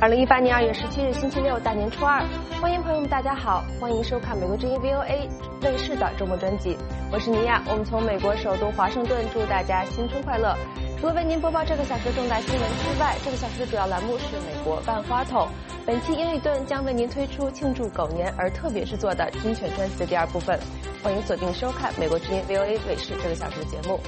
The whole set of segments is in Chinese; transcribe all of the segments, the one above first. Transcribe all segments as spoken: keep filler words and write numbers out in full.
二零一八年二月十七日星期六，大年初二，欢迎朋友们，大家好，欢迎收看美国之音 V O A 卫视的周末专辑，我是尼亚，我们从美国首都华盛顿祝大家新春快乐。除了为您播报这个小时的重大新闻之外，这个小时的主要栏目是美国万花筒。本期英语顿将为您推出庆祝狗年而特别制作的精选专辑的第二部分，欢迎锁定收看美国之音 V O A 卫视这个小时的节目。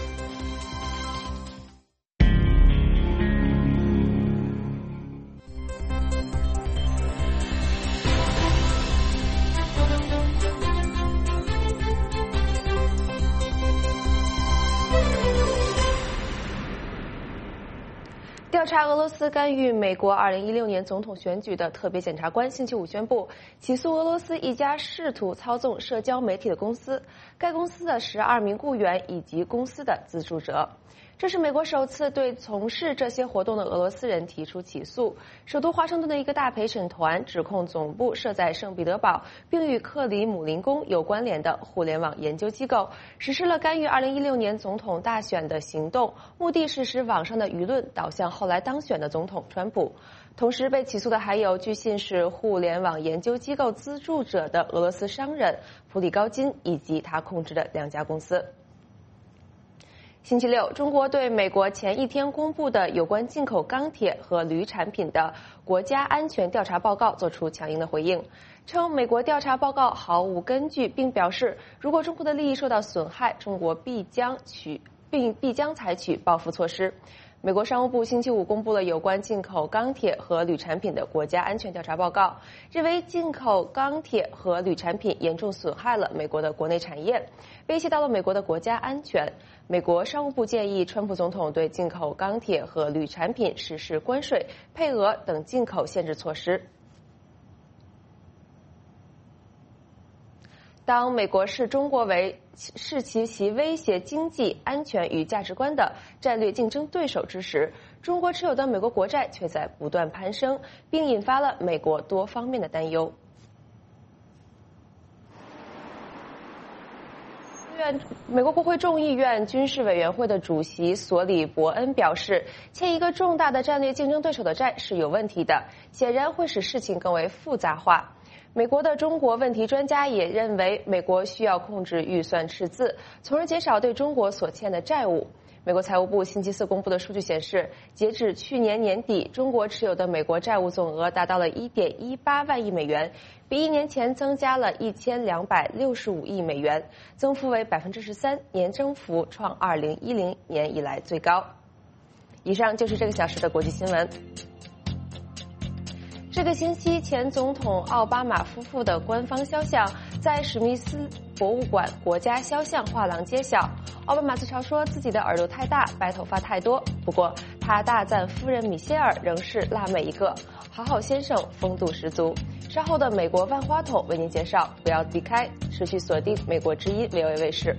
调查俄罗斯干预美国二零一六年总统选举的特别检察官星期五宣布，起诉俄罗斯一家试图操纵社交媒体的公司，该公司的十二名雇员以及公司的资助者。这是美国首次对从事这些活动的俄罗斯人提出起诉。首都华盛顿的一个大陪审团指控总部设在圣彼得堡并与克里姆林宫有关联的互联网研究机构实施了干预二零一六年总统大选的行动，目的是使网上的舆论导向后来当选的总统川普。同时被起诉的还有据信是互联网研究机构资助者的俄罗斯商人普里高金以及他控制的两家公司。星期六，中国对美国前一天公布的有关进口钢铁和铝产品的国家安全调查报告作出强硬的回应，称美国调查报告毫无根据，并表示如果中国的利益受到损害，中国必将取并必将采取报复措施。美国商务部星期五公布了有关进口钢铁和铝产品的国家安全调查报告，认为进口钢铁和铝产品严重损害了美国的国内产业，威胁到了美国的国家安全。美国商务部建议川普总统对进口钢铁和铝产品实施关税、配额等进口限制措施。当美国视中国为视其其威胁经济安全与价值观的战略竞争对手之时，中国持有的美国国债却在不断攀升，并引发了美国多方面的担忧。美国国会众议院军事委员会的主席索里伯恩表示，欠一个重大的战略竞争对手的债是有问题的，显然会使事情更为复杂化。美国的中国问题专家也认为，美国需要控制预算赤字，从而减少对中国所欠的债务。美国财务部星期四公布的数据显示，截至去年年底，中国持有的美国债务总额达到了 一点一八万亿美元，比一年前增加了一千两百六十五亿美元，增幅为 百分之十三， 年增幅创二零一零年以来最高。以上就是这个小时的国际新闻。这个星期，前总统奥巴马夫妇的官方肖像在史密斯博物馆国家肖像画廊揭晓。奥巴马自嘲说自己的耳朵太大，白头发太多，不过他大赞夫人米歇尔仍是辣妹一个，好好先生风度十足。稍后的美国万花筒为您介绍，不要离开，持续锁定美国之音 V O A 卫视。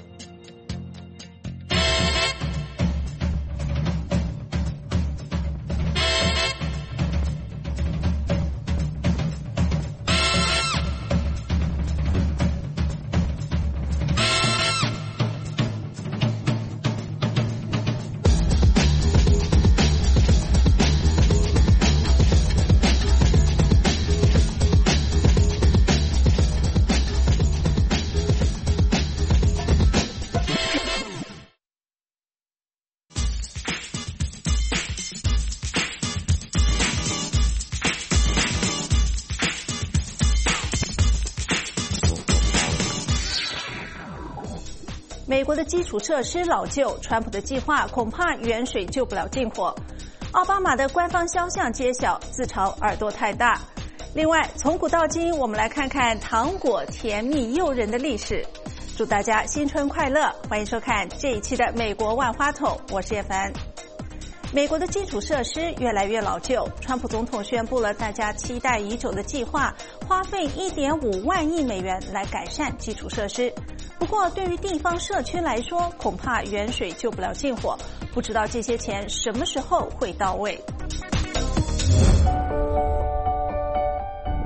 美国的基础设施老旧，川普的计划恐怕远水救不了近火。奥巴马的官方肖像揭晓，自嘲耳朵太大。另外，从古到今，我们来看看糖果甜蜜诱人的历史。祝大家新春快乐！欢迎收看这一期的美国万花筒，我是叶凡。美国的基础设施越来越老旧，川普总统宣布了大家期待已久的计划，花费 一点五万亿美元来改善基础设施。不过对于地方社区来说，恐怕远水救不了近火，不知道这些钱什么时候会到位。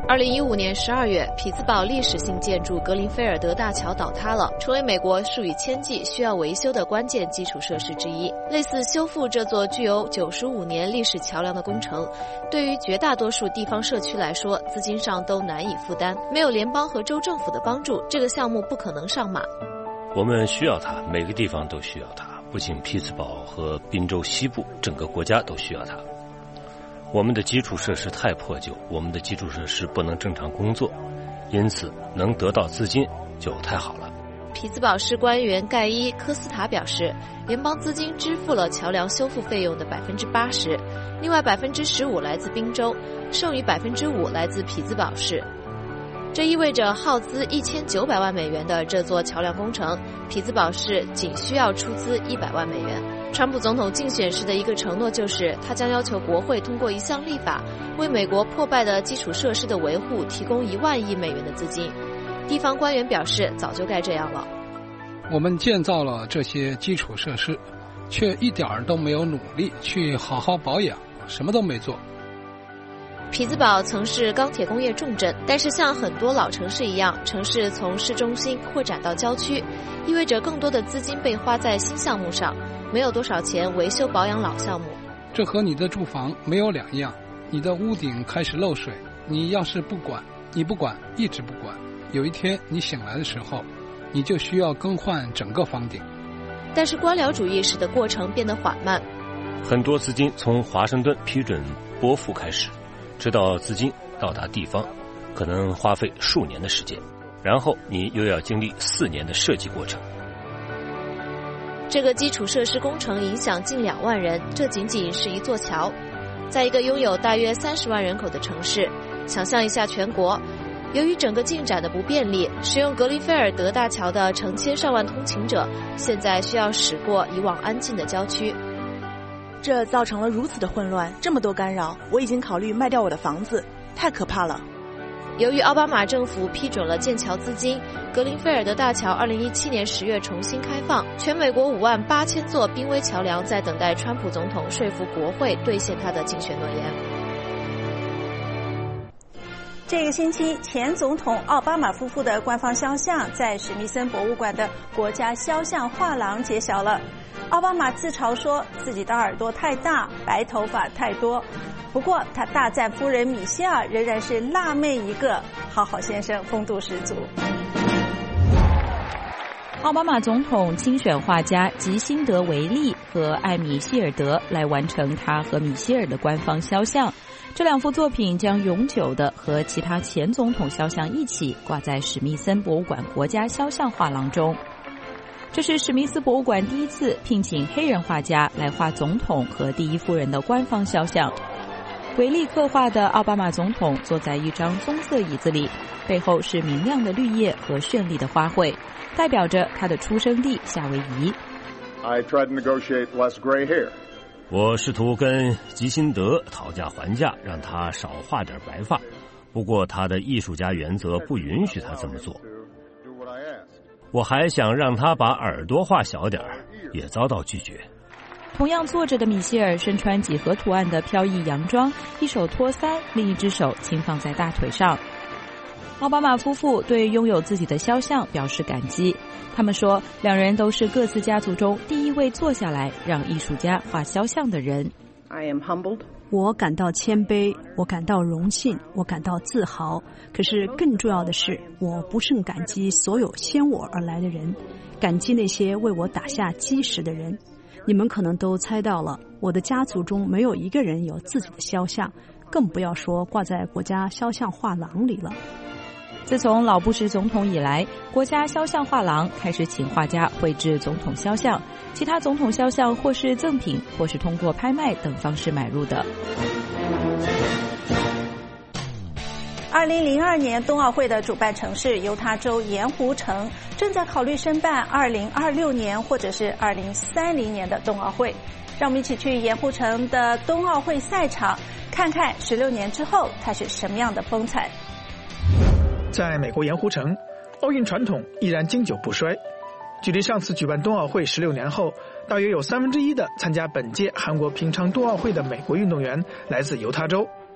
二零一五年十二月，匹兹堡历史性建筑格林菲尔德大桥倒塌了，成为美国数以千计需要维修的关键基础设施之一。类似修复这座具有九十五年历史桥梁的工程，对于绝大多数地方社区来说，资金上都难以负担。没有联邦和州政府的帮助，这个项目不可能上马。 我们需要它，每个地方都需要它，不仅匹兹堡和宾州西部，整个国家都需要它。我们的基础设施太破旧，我们的基础设施不能正常工作，因此能得到资金就太好了。 匹兹堡市官员盖伊·科斯塔表示，联邦资金支付了桥梁修复费用的百分之八十，另外百分之十五来自宾州，剩余百分之五来自匹兹堡市。这意味着耗资一千九百万美元的这座桥梁工程，匹兹堡市仅需要出资一百万美元。川普总统竞选时的一个承诺就是，他将要求国会通过一项立法，为美国破败的基础设施的维护提供一万亿美元的资金。地方官员表示，早就该这样了。 我们建造了这些基础设施，却一点儿都没有努力去好好保养，什么都没做。 匹兹堡曾是钢铁工业重镇，但是像很多老城市一样，城市从市中心扩展到郊区，意味着更多的资金被花在新项目上，没有多少钱维修保养老项目。 这和你的住房没有两样，你的屋顶开始漏水，你要是不管，你不管，一直不管，有一天你醒来的时候，你就需要更换整个房顶。 但是官僚主义使得过程变得缓慢， 很多资金从华盛顿批准拨付开始，直到资金到达地方，可能花费数年的时间，然后你又要经历四年的设计过程。 这个基础设施工程影响近两万人，这仅仅是一座桥。在一个拥有大约三十万人口的城市，想象一下全国，由于整个进展的不便利，使用格林菲尔德大桥的成千上万通勤者，现在需要驶过以往安静的郊区。 这造成了如此的混乱，这么多干扰，我已经考虑卖掉我的房子，太可怕了。 由于奥巴马政府批准了建桥资金，格林菲尔德大桥二零一七年十月重新开放，全美国五万八千座濒危桥梁在等待川普总统说服国会兑现他的竞选诺言。 这个星期，前总统奥巴马夫妇的官方肖像在史密森博物馆的国家肖像画廊揭晓了。奥巴马自嘲说自己的耳朵太大，白头发太多。不过他大赞夫人米歇尔仍然是辣妹一个，好好先生风度十足。 奥巴马总统亲选画家吉辛德·维利和艾米·希尔德来完成他和米歇尔的官方肖像。这两幅作品将永久的和其他前总统肖像一起挂在史密森博物馆国家肖像画廊中。这是史密斯博物馆第一次聘请黑人画家来画总统和第一夫人的官方肖像。维利刻画的奥巴马总统坐在一张棕色椅子里，背后是明亮的绿叶和绚丽的花卉，代表着他的出生地夏威夷。 I tried to negotiate less gray hair. 我试图跟吉辛德讨价还价，让他少画点白发，不过他的艺术家原则不允许他这么做。我还想让他把耳朵画小点，也遭到拒绝。 同样坐着的米歇尔身穿几何图案的飘逸洋装，一手托腮，另一只手轻放在大腿上。奥巴马夫妇对拥有自己的肖像表示感激，他们说两人都是各自家族中第一位坐下来让艺术家画肖像的人。 I am humbled. 我感到谦卑，我感到荣幸，我感到自豪。可是更重要的是，我不胜感激所有先我而来的人，感激那些为我打下基石的人。你们可能都猜到了，我的家族中没有一个人有自己的肖像，更不要说挂在国家肖像画廊里了。 自从老布什总统以来，国家肖像画廊开始请画家绘制总统肖像，其他总统肖像或是赠品，或是通过拍卖等方式买入的。 二零零二年冬奥会的主办城市犹他州盐湖城正在考虑申办二零二六年或者是二零三零年的冬奥会。让我们一起去盐湖城的冬奥会赛场，看看十六年之后它是什么样的风采。 在美国盐湖城，奥运传统依然经久不衰。距离上次举办冬奥会十六年后，大约有三分之一的参加本届韩国平昌冬奥会的美国运动员来自犹他州。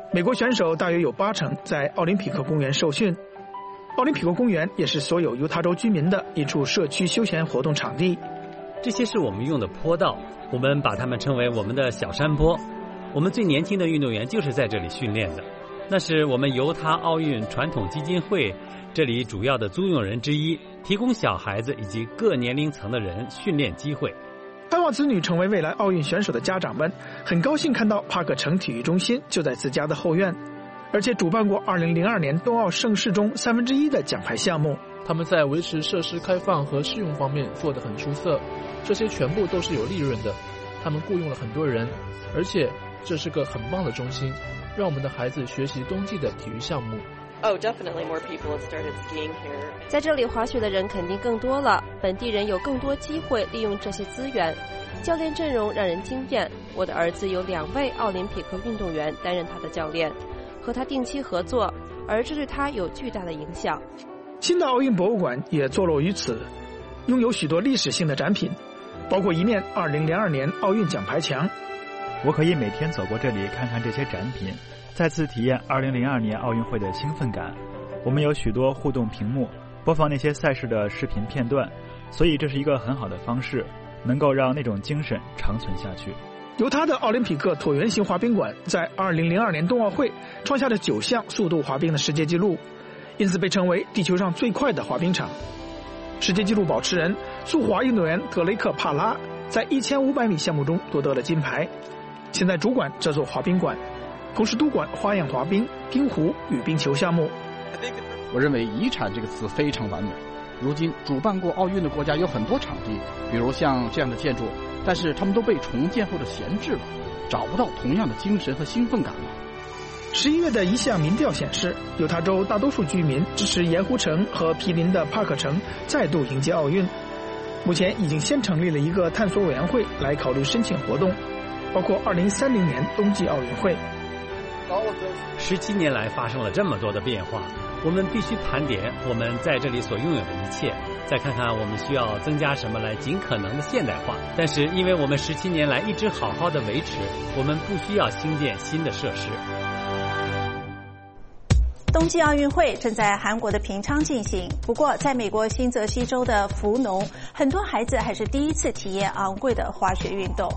美国选手大约有八成在奥林匹克公园受训。奥林匹克公园也是所有犹他州居民的一处社区休闲活动场地。 这些是我们用的坡道，我们把它们称为我们的小山坡。我们最年轻的运动员就是在这里训练的，那是我们犹他奥运传统基金会这里主要的租用人之一，提供小孩子以及各年龄层的人训练机会。 盼望子女成为未来奥运选手的家长们很高兴看到帕克城体育中心就在自家的后院，而且主办过二零零二年冬奥盛事中三分之一的奖牌项目。 他们在维持设施开放和适用方面做得很出色，这些全部都是有利润的。他们雇佣了很多人，而且这是个很棒的中心，让我们的孩子学习冬季的体育项目。 Oh, definitely more people have started skiing here. 在这里滑雪的人肯定更多了，本地人有更多机会利用这些资源。教练阵容让人惊艳，我的儿子有两位奥林匹克运动员担任他的教练，和他定期合作，而这对他有巨大的影响。 新的奥运博物馆也坐落于此，拥有许多历史性的展品，包括一面二零零二年奥运奖牌墙。 我可以每天走过这里看看这些展品，再次体验二零零二年奥运会的兴奋感。我们有许多互动屏幕，播放那些赛事的视频片段，所以这是一个很好的方式，能够让那种精神长存下去。 犹他的奥林匹克椭圆形滑冰馆在二零零二年冬奥会创下了九项速度滑冰的世界纪录，因此被称为地球上最快的滑冰场。世界纪录保持人速滑运动员格雷克·帕拉在一千五百米项目中夺得了金牌，现在主管这座滑冰馆，同时督管花样滑冰、冰壶与冰球项目。 我认为遗产这个词非常完美。如今主办过奥运的国家有很多场地，比如像这样的建筑，但是他们都被重建或者闲置了，找不到同样的精神和兴奋感了。 十一月的一项民调显示，犹他州大多数居民支持盐湖城和毗邻的帕克城再度迎接奥运。目前已经先成立了一个探索委员会来考虑申请活动，包括二零三零年冬季奥运会。 十七年来发生了这么多的变化，我们必须盘点我们在这里所拥有的一切，再看看我们需要增加什么来尽可能的现代化。但是因为我们十七年来一直好好的维持，我们不需要兴建新的设施。 冬季奥运会正在韩国的平昌进行，不过在美国新泽西州的福农，很多孩子还是第一次体验昂贵的滑雪运动。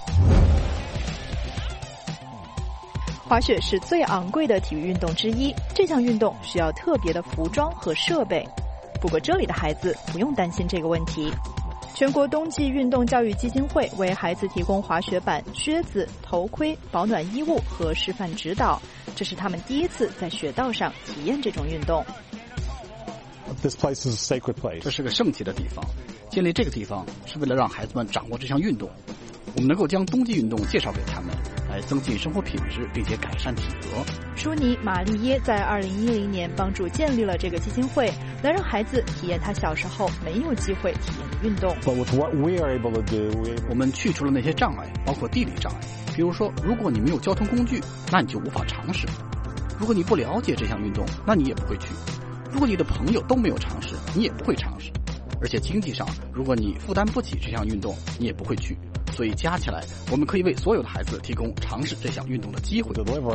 滑雪是最昂贵的体育运动之一，这项运动需要特别的服装和设备。不过这里的孩子不用担心这个问题。全国冬季运动教育基金会为孩子提供滑雪板、靴子、头盔、保暖衣物和示范指导，这是他们第一次在雪道上体验这种运动。 This place is a sacred place. 这是个圣洁的地方，建立这个地方是为了让孩子们掌握这项运动。我们能够将冬季运动介绍给他们，来增进生活品质，并且改善体格。 舒尼·玛丽耶在二零一零年帮助建立了这个基金会，来让孩子体验他小时候没有机会体验的运动。 But with what we are able to do, we... 我们去除了那些障碍，包括地理障碍。比如说，如果你没有交通工具，那你就无法尝试；如果你不了解这项运动，那你也不会去；如果你的朋友都没有尝试，你也不会尝试。而且经济上，如果你负担不起这项运动，你也不会去。所以加起来，我们可以为所有的孩子提供尝试这项运动的机会。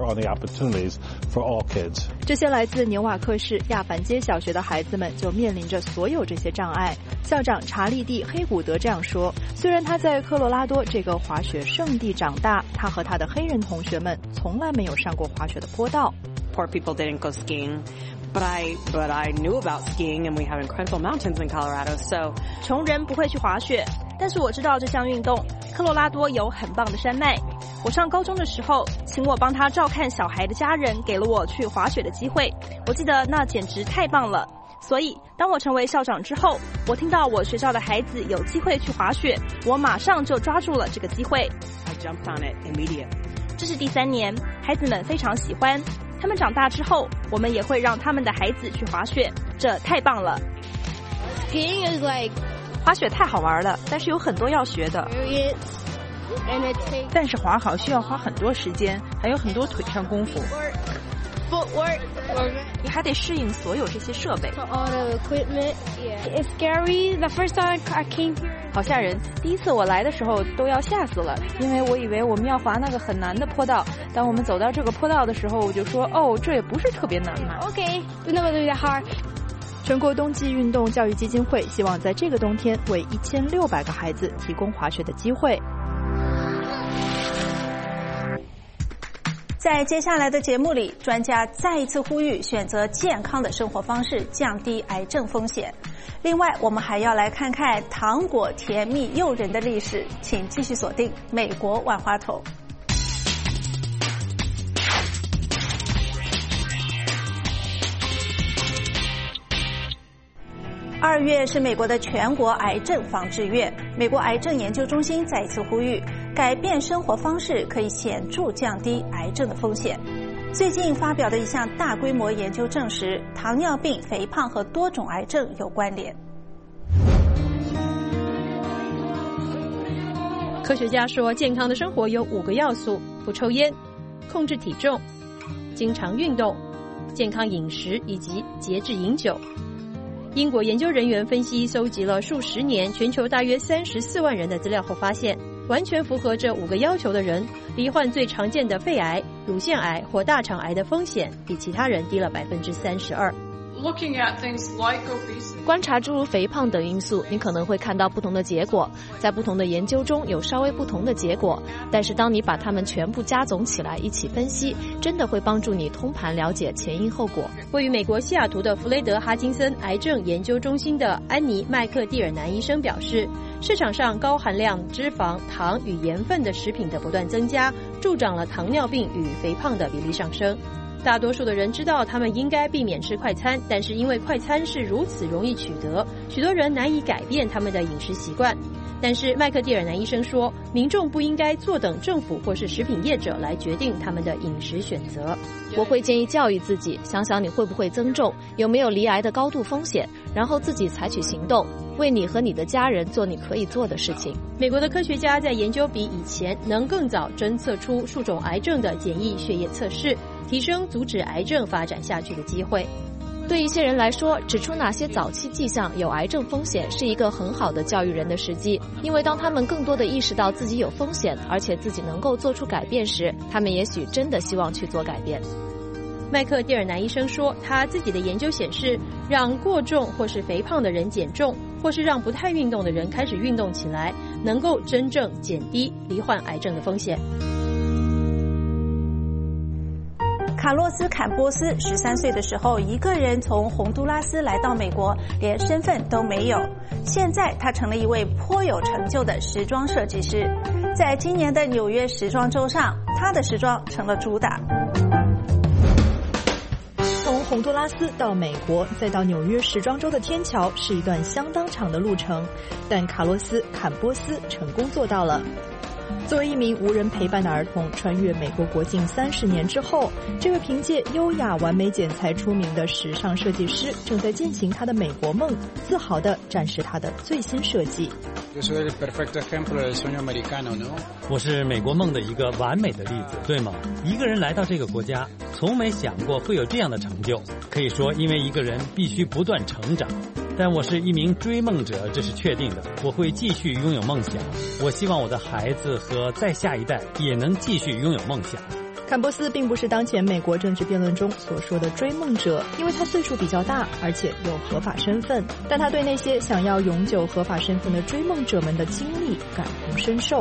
这些来自纽瓦克市亚凡街小学的孩子们就面临着所有这些障碍。校长查利蒂·黑古德这样说：虽然他在科罗拉多这个滑雪圣地长大，他和他的黑人同学们从来没有上过滑雪的坡道。 Poor people didn't go skiing. But I, but I knew about skiing, and we have incredible mountains in Colorado. So, 穷人不会去滑雪，但是我知道这项运动。科罗拉多有很棒的山脉。我上高中的时候，请我帮他照看小孩的家人给了我去滑雪的机会。我记得那简直太棒了。所以，当我成为校长之后，我听到我学校的孩子有机会去滑雪，我马上就抓住了这个机会。 I jumped on it immediately. 这是第三年，孩子们非常喜欢。他们长大之后，我们也会让他们的孩子去滑雪，这太棒了。 Skiing is like 滑雪太好玩了，但是有很多要学的。 但是滑好需要花很多时间，还有很多腿上功夫。 footwork. 你还得适应所有这些设备。 All the equipment. Yeah. It's scary. The first time I came here. 好吓人！第一次我来的时候都要吓死了，因为我以为我们要滑那个很难的坡道。当我们走到这个坡道的时候，我就说：“哦，这也不是特别难嘛。” Okay, we're not gonna do that hard. 全国冬季运动教育基金会希望在这个冬天为一千六百个孩子提供滑雪的机会。 在接下来的节目里，专家再一次呼吁选择健康的生活方式，降低癌症风险。另外，我们还要来看看糖果甜蜜诱人的历史，请继续锁定美国万花筒。二月是美国的全国癌症防治月，美国癌症研究中心再一次呼吁，改变生活方式可以显著降低癌症的风险。最近发表的一项大规模研究证实，糖尿病、肥胖和多种癌症有关联。 科学家说，健康的生活有五个要素：不抽烟、控制体重、经常运动、健康饮食以及节制饮酒。英国研究人员分析搜集了数十年全球大约三十四万人的资料后发现，完全符合这五个要求的人，罹患最常见的肺癌、乳腺癌或大肠癌的风险比其他人低了百分之三十二。 观察诸如肥胖等因素，你可能会看到不同的结果，在不同的研究中有稍微不同的结果，但是当你把它们全部加总起来一起分析，真的会帮助你通盘了解前因后果。 位于美国西雅图的弗雷德哈金森癌症研究中心的安妮麦克蒂尔南医生表示，市场上高含量脂肪、糖与盐分的食品的不断增加，助长了糖尿病与肥胖的比例上升。大多数的人知道他们应该避免吃快餐，但是因为快餐是如此容易取得，许多人难以改变他们的饮食习惯。但是麦克蒂尔南医生说，民众不应该坐等政府或是食品业者来决定他们的饮食选择。 我会建议教育自己，想想你会不会增重，有没有罹癌的高度风险，然后自己采取行动，为你和你的家人做你可以做的事情。 美国的科学家在研究比以前能更早侦测出数种癌症的简易血液测试，提升阻止癌症发展下去的机会。 对一些人来说，指出哪些早期迹象有癌症风险是一个很好的教育人的时机，因为当他们更多地意识到自己有风险，而且自己能够做出改变时，他们也许真的希望去做改变。 麦克蒂尔南医生说，他自己的研究显示，让过重或是肥胖的人减重，或是让不太运动的人开始运动起来，能够真正减低罹患癌症的风险。 卡洛斯·坎波斯十三岁的时候，一个人从洪都拉斯来到美国，连身份都没有。现在他成了一位颇有成就的时装设计师。在今年的纽约时装周上，他的时装成了主打。 从洪都拉斯到美国，再到纽约时装周的天桥，是一段相当长的路程，但卡洛斯·坎波斯成功做到了。作为一名无人陪伴的儿童，穿越美国国境三十年之后，这位凭借优雅完美剪裁出名的时尚设计师正在践行他的美国梦，自豪地展示他的最新设计。 我是美国梦的一个完美的例子，对吗？一个人来到这个国家，从没想过会有这样的成就。可以说，因为一个人必须不断成长。但我是一名追梦者，这是确定的。我会继续拥有梦想。我希望我的孩子和再下一代也能继续拥有梦想。 坎波斯并不是当前美国政治辩论中所说的追梦者，因为他岁数比较大，而且有合法身份。但他对那些想要永久合法身份的追梦者们的经历感同身受。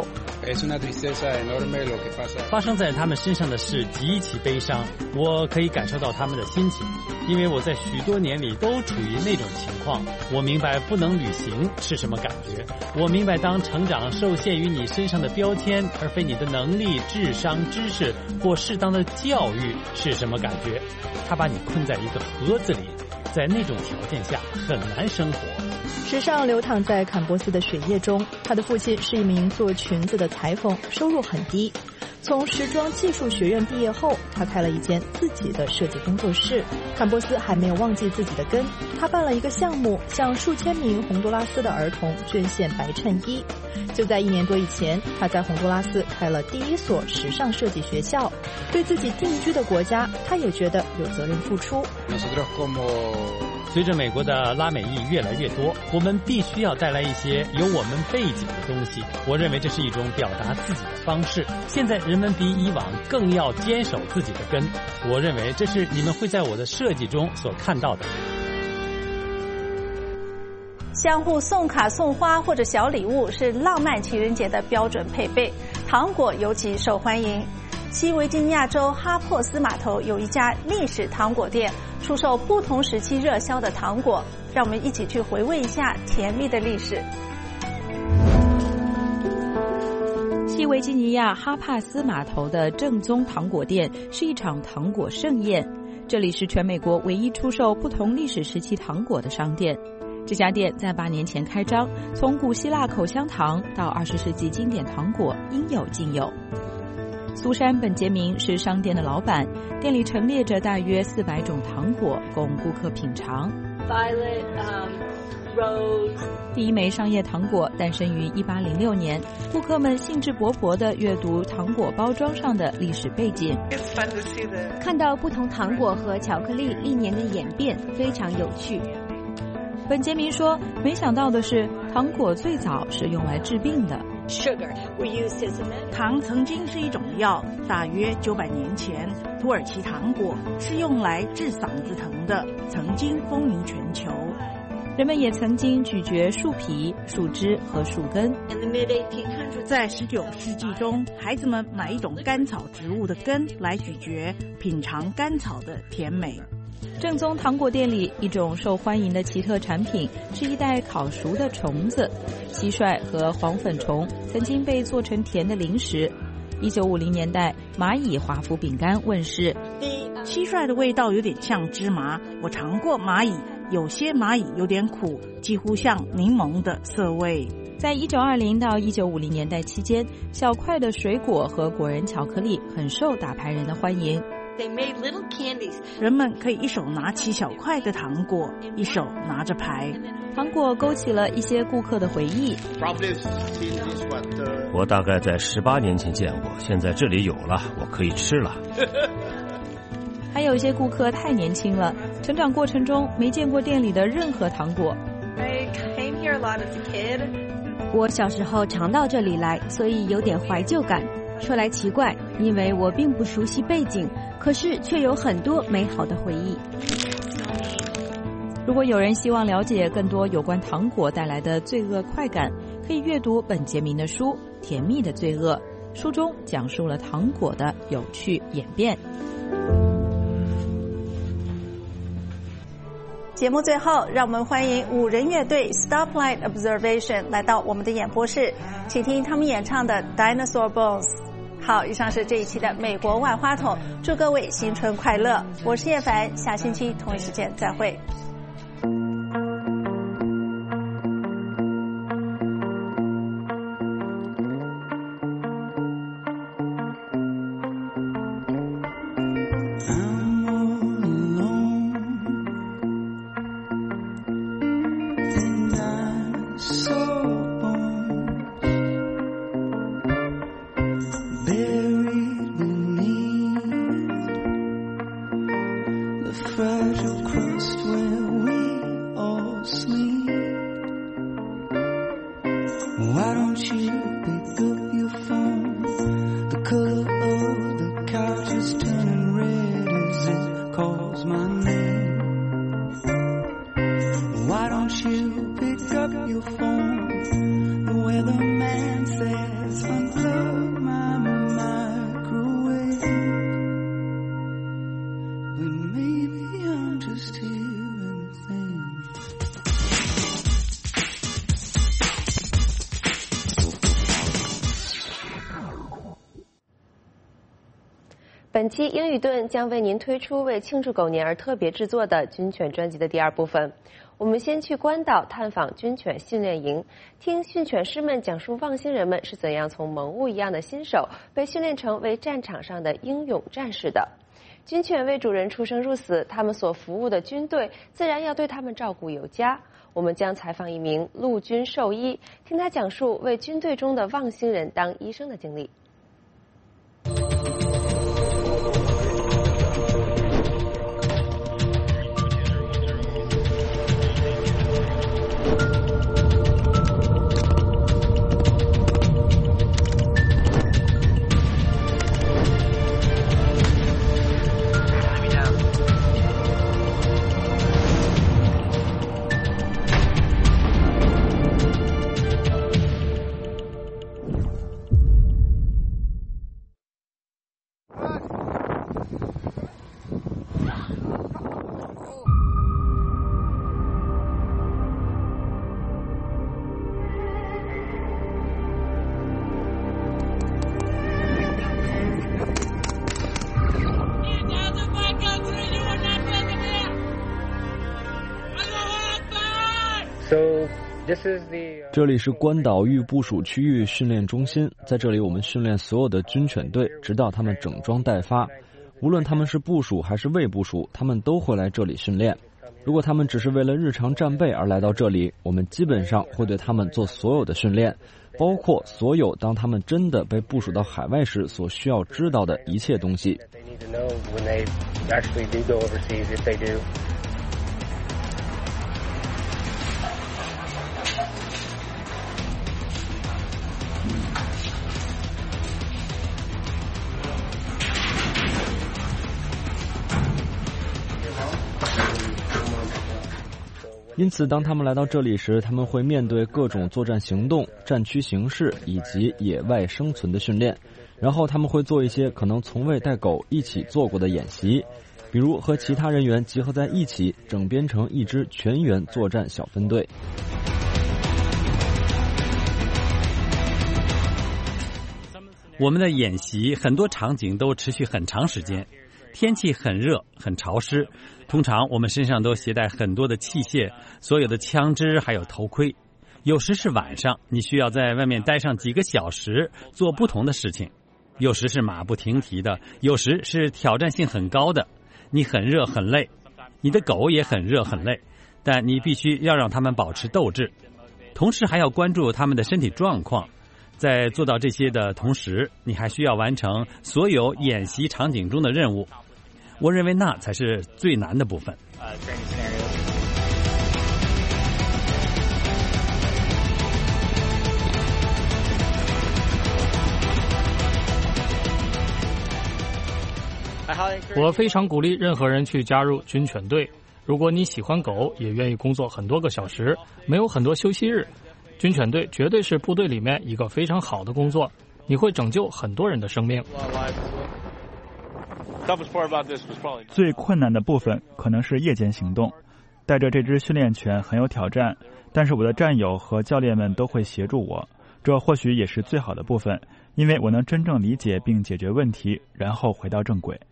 发生在他们身上的事极其悲伤，我可以感受到他们的心情，因为我在许多年里都处于那种情况。我明白不能旅行是什么感觉，我明白当成长受限于你身上的标签，而非你的能力、智商、知识或适当的教育是什么感觉。他把你困在一个盒子里，在那种条件下很难生活。 时尚流淌在坎波斯的血液中，他的父亲是一名做裙子的裁缝，收入很低。从时装技术学院毕业后，他开了一间自己的设计工作室。坎波斯还没有忘记自己的根，他办了一个项目，向数千名洪都拉斯的儿童捐献白衬衣。 就在一年多以前，他在洪都拉斯开了第一所时尚设计学校。对自己定居的国家，他也觉得有责任付出。 随着美国的拉美裔越来越多，我们必须要带来一些有我们背景的东西。我认为这是一种表达自己的方式。现在人们比以往更要坚守自己的根。我认为这是你们会在我的设计中所看到的。 相互送卡送花或者小礼物是浪漫情人节的标准配备，糖果尤其受欢迎。西维吉尼亚州哈珀斯码头有一家历史糖果店，出售不同时期热销的糖果，让我们一起去回味一下甜蜜的历史。 西维吉尼亚哈帕斯码头的正宗糖果店是一场糖果盛宴，这里是全美国唯一出售不同历史时期糖果的商店。这家店在八年前开张，从古希腊口香糖到二十世纪经典糖果应有尽有。苏珊·本杰明是商店的老板，店里陈列着大约四百种糖果供顾客品尝。 Violet, um, rose. 第一枚商业糖果诞生于一八零六年，顾客们兴致勃勃地阅读糖果包装上的历史背景， 看到不同糖果和巧克力历年的演变，非常有趣。 本杰明说，没想到的是，糖果最早是用来治病的。 Sugar, we use it. 糖曾经是一种药，大约九百年前，土耳其糖果是用来治嗓子疼的，曾经风靡全球。 人们也曾经咀嚼树皮、树枝和树根。 在十九世纪中，孩子们买一种甘草植物的根来咀嚼，品尝甘草的甜美。 正宗糖果店里，一种受欢迎的奇特产品是一袋烤熟的虫子。蟋蟀和黄粉虫曾经被做成甜的零食。一九五零年代，蚂蚁华夫饼干问世。 蟋蟀的味道有点像芝麻，我尝过蚂蚁，有些蚂蚁有点苦，几乎像柠檬的涩味。 在一九二零到一九五零年代期间，小块的水果和果仁巧克力很受打牌人的欢迎。 They made little candies. 人们可以一手拿起小块的糖果，一手拿着牌。 糖果勾起了一些顾客的回忆。 我大概在十八年前见过，现在这里有了，我可以吃了。 还有一些顾客太年轻了，成长过程中没见过店里的任何糖果。 I came here a lot as a kid. 我小时候常到这里来，所以有点怀旧感。说来奇怪，因为我并不熟悉背景，可是却有很多美好的回忆。 如果有人希望了解更多有关糖果带来的罪恶快感，可以阅读本杰明的书《甜蜜的罪恶》，书中讲述了糖果的有趣演变。 节目最后，让我们欢迎五人乐队 Stoplight Observation 来到我们的演播室，请听他们演唱的 Dinosaur Bones。好，以上是这一期的美国万花筒，祝各位新春快乐！我是叶凡，下星期同一时间再会。本期英语盾将为您推出为庆祝狗年而特别制作的军犬专辑的第二部分。我们先去关岛探访军犬训练营，听训犬师们讲述望星人们是怎样从萌物一样的新手被训练成为战场上的英勇战士的。军犬为主人出生入死，他们所服务的军队自然要对他们照顾有加。 我们将采访一名陆军兽医，听他讲述为军队中的忘星人当医生的经历。 这里是关岛预部署区域训练中心，在这里我们训练所有的军犬队，直到他们整装待发。无论他们是部署还是未部署，他们都会来这里训练。如果他们只是为了日常战备而来到这里，我们基本上会对他们做所有的训练，包括所有当他们真的被部署到海外时所需要知道的一切东西。因此当他们来到这里时，他们会面对各种作战行动、战区形势以及野外生存的训练，然后他们会做一些可能从未带狗一起做过的演习，比如和其他人员集合在一起，整编成一支全员作战小分队。 我们的演习很多场景都持续很长时间，天气很热很潮湿，通常我们身上都携带很多的器械，所有的枪支还有头盔。有时是晚上，你需要在外面待上几个小时做不同的事情，有时是马不停蹄的，有时是挑战性很高的。你很热很累，你的狗也很热很累，但你必须要让它们保持斗志，同时还要关注它们的身体状况。在做到这些的同时，你还需要完成所有演习场景中的任务。我认为那才是最难的部分。 我非常鼓励任何人去加入军犬队。如果你喜欢狗，也愿意工作很多个小时，没有很多休息日，军犬队绝对是部队里面一个非常好的工作，你会拯救很多人的生命。 最困难的部分可能是夜间行动，带着这只训练犬很有挑战，但是我的战友和教练们都会协助我，这或许也是最好的部分，因为我能真正理解并解决问题，然后回到正轨。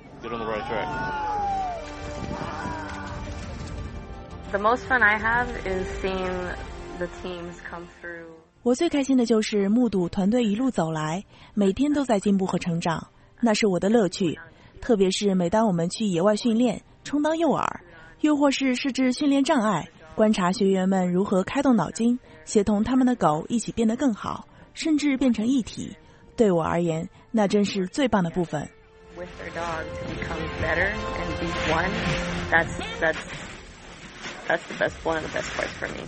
The most fun I have is seeing the teams come through. 我最开心的就是目睹团队一路走来，每天都在进步和成长，那是我的乐趣。特别是每当我们去野外训练，充当诱饵，又或是设置训练障碍，观察学员们如何开动脑筋，协同他们的狗一起变得更好，甚至变成一体。对我而言，那真是最棒的部分。 With their dog to become better and be one, that's that's that's the best one of the best parts for me.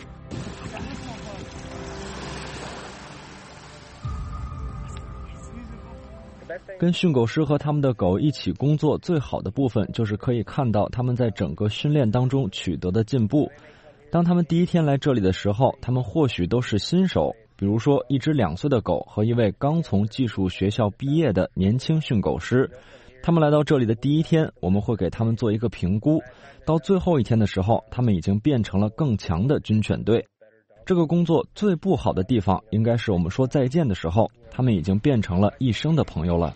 跟训狗师和他们的狗一起工作，最好的部分就是可以看到他们在整个训练当中取得的进步。当他们第一天来这里的时候，他们或许都是新手，比如说一只两岁的狗和一位刚从技术学校毕业的年轻训狗师。他们来到这里的第一天，我们会给他们做一个评估，到最后一天的时候，他们已经变成了更强的军犬队。这个工作最不好的地方应该是我们说再见的时候，他们已经变成了一生的朋友了。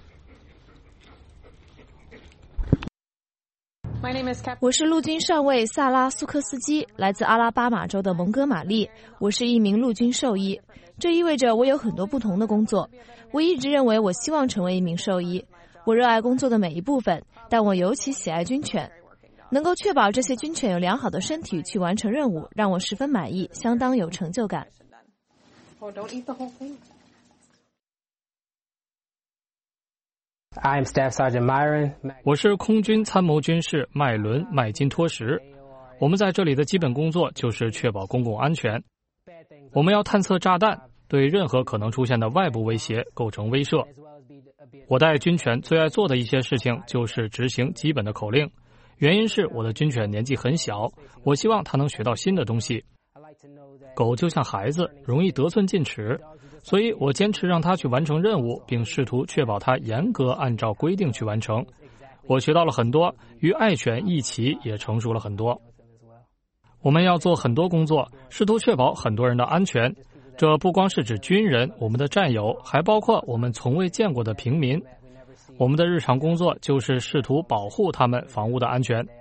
我是陆军上尉萨拉苏科斯基，来自阿拉巴马州的蒙哥马利。我是一名陆军兽医，这意味着我有很多不同的工作。我一直认为我希望成为一名兽医。我热爱工作的每一部分，但我尤其喜爱军犬。 能够确保这些军犬有良好的身体去完成任务，让我十分满意，相当有成就感。 Oh, don't eat the whole thing. I'm Staff Sergeant Myron. 我是空军参谋军士麦伦·麦金托什。我们在这里的基本工作就是确保公共安全。我们要探测炸弹，对任何可能出现的外部威胁构成威慑。我带军犬最爱做的一些事情就是执行基本的口令，原因是我的军犬年纪很小，我希望它能学到新的东西。狗就像孩子，容易得寸进尺，所以我坚持让它去完成任务，并试图确保它严格按照规定去完成。我学到了很多，与爱犬一起也成熟了很多。我们要做很多工作，试图确保很多人的安全。这不光是指军人，我们的战友，还包括我们从未见过的平民。我们的日常工作就是试图保护他们房屋的安全。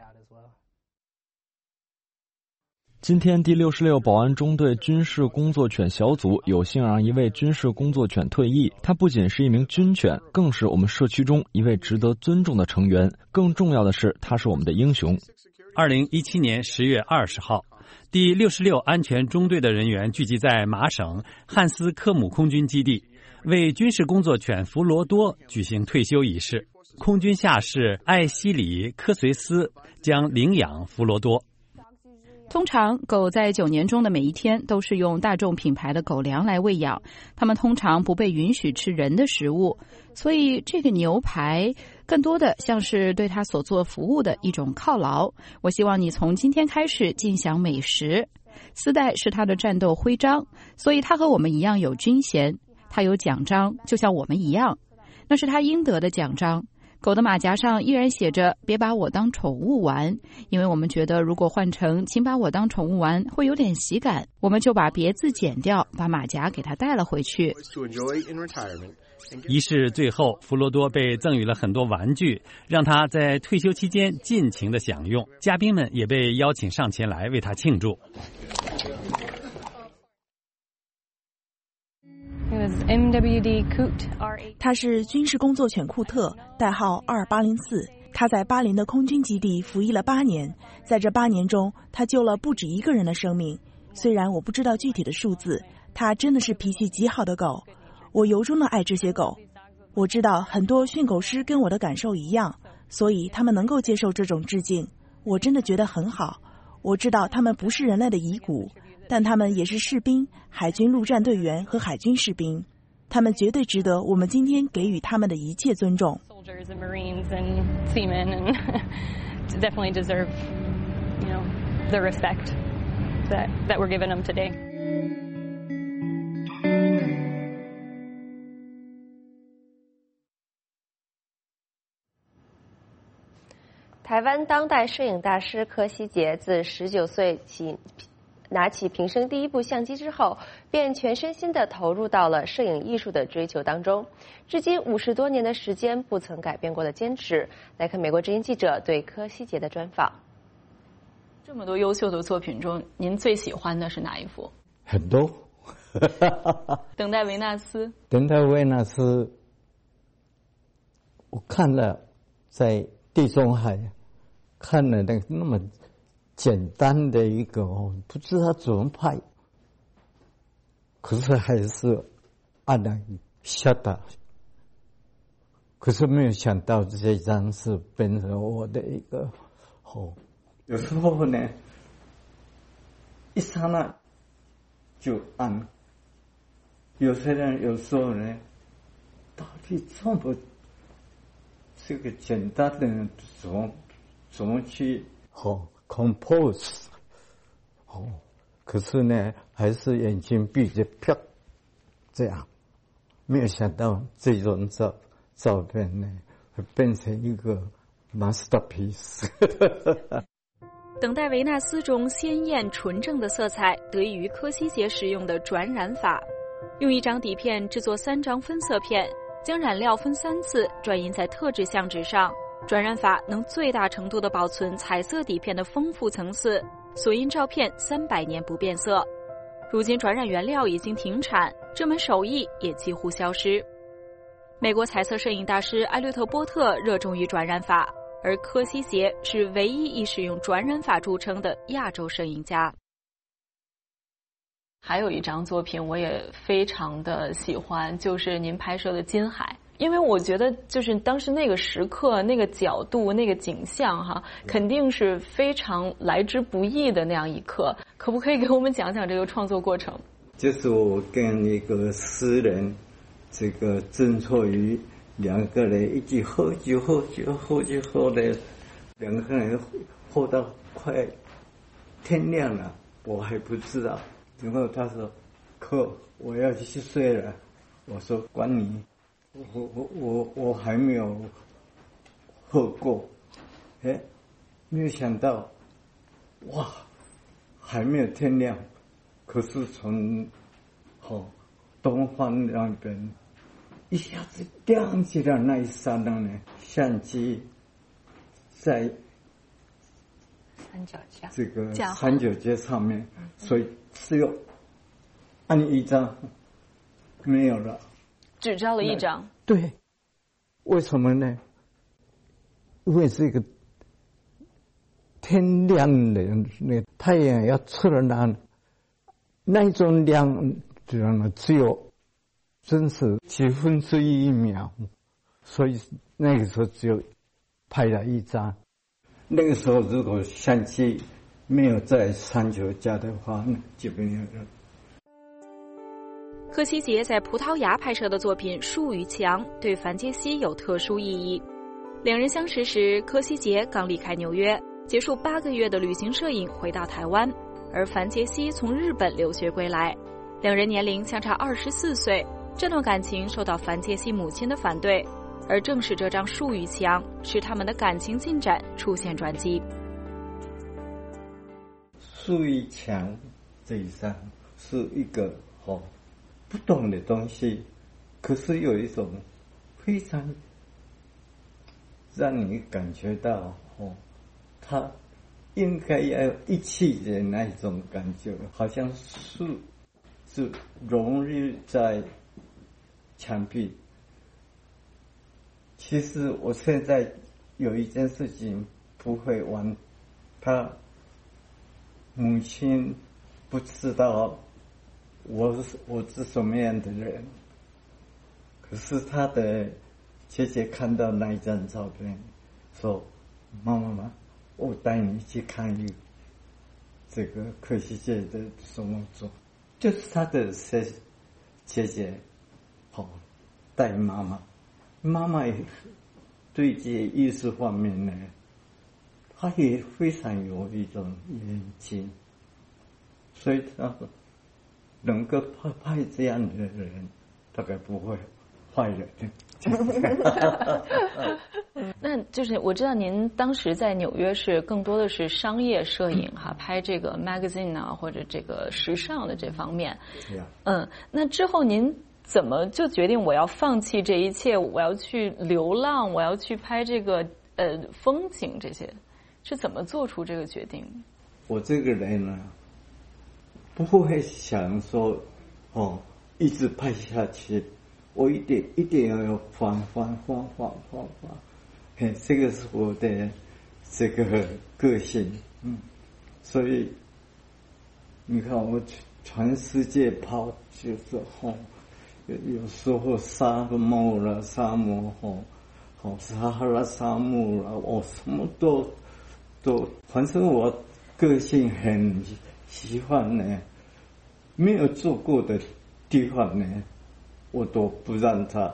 今天，第六十六保安中队军事工作犬小组有幸让一位军事工作犬退役。他不仅是一名军犬，更是我们社区中一位值得尊重的成员。更重要的是，他是我们的英雄。 二零一七年十月二十号，第六十六安全中队的人员聚集在麻省汉斯科姆空军基地，为军事工作犬弗罗多举行退休仪式。空军下士艾希里·科随斯将领养弗罗多。 通常，狗在九年中的每一天都是用大众品牌的狗粮来喂养，它们通常不被允许吃人的食物，所以这个牛排更多的像是对它所做服务的一种犒劳。我希望你从今天开始尽享美食。丝带是它的战斗徽章，所以它和我们一样有军衔，它有奖章，就像我们一样，那是它应得的奖章。狗的马甲上依然写着别把我当宠物玩，因为我们觉得如果换成请把我当宠物玩会有点喜感，我们就把别字剪掉，把马甲给它带了回去。 仪式最后，弗罗多被赠予了很多玩具，让他在退休期间尽情的享用。嘉宾们也被邀请上前来为他庆祝。 他是军事工作犬库特，代号二八零四。他在巴林的空军基地服役了八年，在这八年中，他救了不止一个人的生命。虽然我不知道具体的数字，他真的是脾气极好的狗。我由衷的爱这些狗。我知道很多训狗师跟我的感受一样，所以他们能够接受这种致敬。我真的觉得很好。我知道他们不是人类的遗骨，但他们也是士兵、海军陆战队员和海军士兵，他们绝对值得我们今天给予他们的一切尊重。 Soldiers and Marines and seamen and definitely deserve, you know, the respect that that we're giving them today. 台湾当代摄影大师柯希杰自十九岁起拿起平生第一部相机之后，便全身心地投入到了摄影艺术的追求当中，至今五十多年的时间不曾改变过的坚持。来看美国之音记者对柯希杰的专访。 这么多优秀的作品中，您最喜欢的是哪一幅？ 很多。 等待维纳斯。 等待维纳斯，我看了在地中海。看了那个那么简单的一个哦，不知道怎么拍，可是还是按了下达。可是没有想到这张是变成我的一个哦，有时候呢，一刹那就按，有些人有时候呢，到底这么这个简单的怎么？怎么去哦 compose 哦？可是呢，还是眼睛闭着啪这样，没有想到这种照照片呢，会变成一个 masterpiece。 等待维纳斯中鲜艳纯正的色彩得益于柯希杰使用的转染法，用一张底片制作三张分色片，将染料分三次转印在特制相纸上。转染法能最大程度地保存彩色底片的丰富层次，索印照片三百年不变色。如今转染原料已经停产，这门手艺也几乎消失。美国彩色摄影大师艾略特·波特热衷于转染法， 而柯西杰是唯一以使用转染法著称的亚洲摄影家。 还有一张作品我也非常的喜欢，就是您拍摄的金海，因为我觉得就是当时那个时刻、那个角度、那个景象哈，肯定是非常来之不易的那样一刻。可不可以给我们讲讲这个创作过程？ 就是我跟一个诗人，这个郑错瑜两个人一起喝酒喝酒喝酒喝的，两个人喝到快天亮了，我还不知道。然后他说：“哥，我要去睡了。”我说：“管你，我我我我还没有喝过。”哎，没有想到，哇，还没有天亮，可是从哦东方那边一下子亮起来，那一刹那呢，相机在三脚架这个三脚架上面，所以只有按一张，没有了， 只照了一张。 对，为什么呢？因为这个天亮的那太阳要出了那那种亮，这样的只有真是几分之一秒，所以那个时候只有拍了一张。那个时候如果相机没有在三脚架的话，那就没有了。 柯西杰在葡萄牙拍摄的作品《树与墙》对樊杰西有特殊意义。两人相识时，柯西杰刚离开纽约，结束八个月的旅行摄影，回到台湾，而樊杰西从日本留学归来，两人年龄相差二十四岁。这段感情受到樊杰西母亲的反对，而正是这张树与墙使他们的感情进展出现转机。 树与墙这一张是一个哦不懂的东西，可是有一种非常让你感觉到哦，它应该要一起的那一种感觉，好像树是融入在墙壁。其实我现在有一件事情不会玩，他母亲不知道我是我是什么样的人，可是他的姐姐看到那一张照片，说：“妈妈妈，我带你去看一这个柯西杰的什么作，就是他的姐姐姐，好带妈妈。”妈妈也对这些艺术方面呢，她也非常有一种眼睛，所以她能够拍拍这样的人，大概不会坏人。 那就是我知道您当时在纽约是更多的是商业摄影哈，拍这个 magazine 啊或者这个时尚的这方面。嗯，那之后您怎么就决定我要放弃这一切，我要去流浪，我要去拍这个呃风景，这些是怎么做出这个决定？ 我这个人呢，不会想说哦一直拍下去，我一定一定要有放放放放放放，嘿，这个是我的这个个性，嗯，所以你看我全世界跑就是哦。有时候沙漠了，沙漠吼，吼撒哈拉沙漠了，我什么都都，反正我个性很喜欢呢，没有做过的地方呢，我都不让他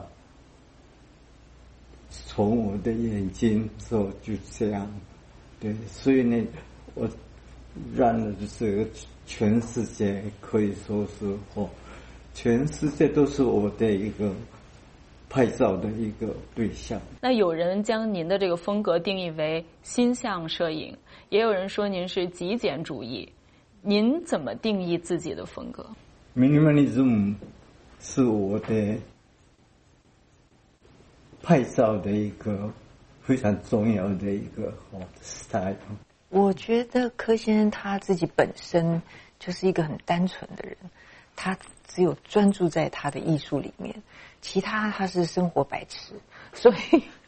从我的眼睛走，就这样，对，所以呢，我让了这个全世界可以说是哦。全世界都是我的一个拍照的一个对象。 那有人将您的这个风格定义为心象摄影，也有人说您是极简主义，您怎么定义自己的风格？ Minimalism 是我的拍照的一个非常重要的一个 style。 我觉得柯先生他自己本身就是一个很单纯的人，他只有专注在他的艺术里面，其他他是生活白痴，所以